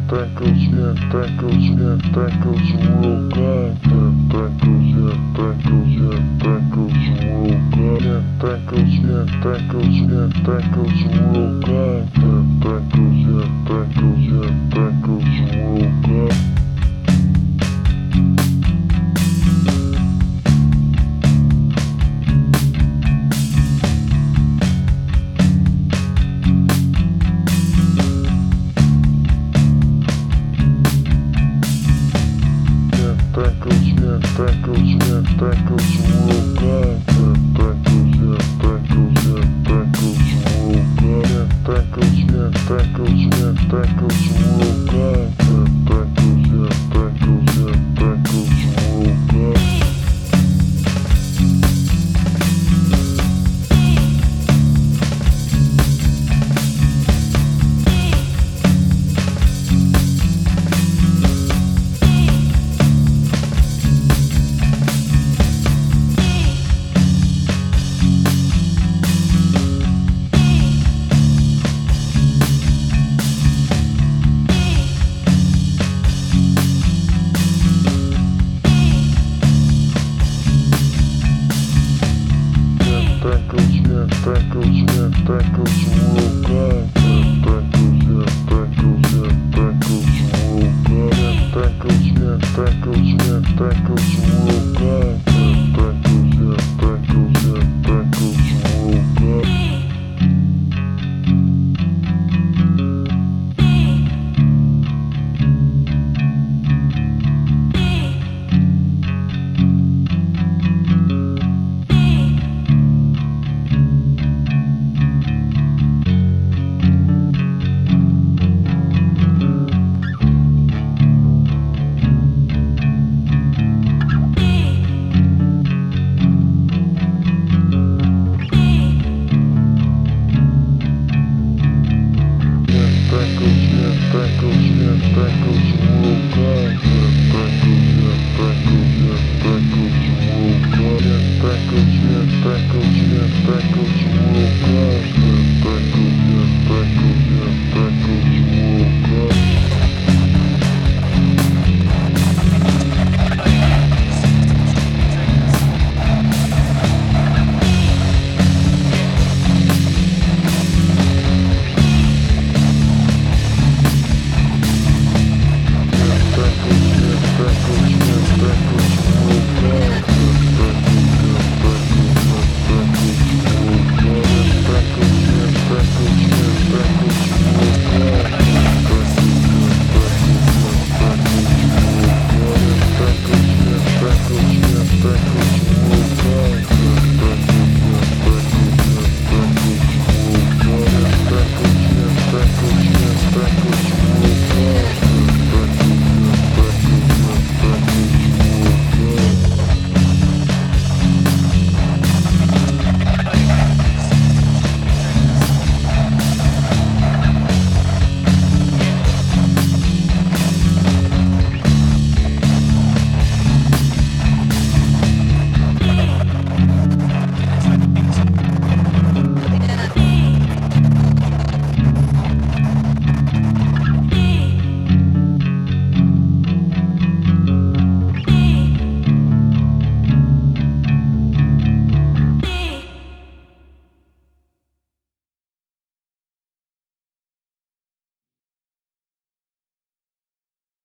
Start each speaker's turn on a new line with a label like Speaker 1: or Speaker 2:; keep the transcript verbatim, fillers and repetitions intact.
Speaker 1: that goes, yeah, that goes, yeah, that goes real good. Yeah, that goes, yeah, that goes, yeah, that goes real good. Yeah, that goes, yeah, that goes, yeah, that goes real good. Yeah, that goes, yeah, that goes, yeah, that goes real good. That goes, yeah, that goes, yeah, that goes real good. Yeah, that goes, yeah, that goes, yeah, that goes real good. Yeah, that goes, yeah, that goes, yeah, that goes real good. Yeah, that goes, yeah, that goes, yeah, that goes real good. That goes, yeah, that goes, yeah, that goes real good. Yeah, that goes, yeah, that goes, yeah, that goes real good. Yeah, that goes, yeah, that goes, yeah, that goes real good. Yeah, that goes, yeah, that goes, yeah, that goes real good. That goes, yeah, that goes, yeah, that goes real good. Yeah, that goes, yeah, that goes, yeah, that goes real good. Yeah, that goes, yeah, that goes, yeah, that goes real good.